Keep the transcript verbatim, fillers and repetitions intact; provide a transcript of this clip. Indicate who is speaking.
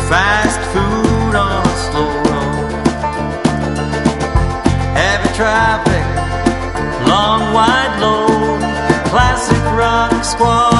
Speaker 1: fast food on a slow road. Heavy traffic, long wide load, classic rock squad.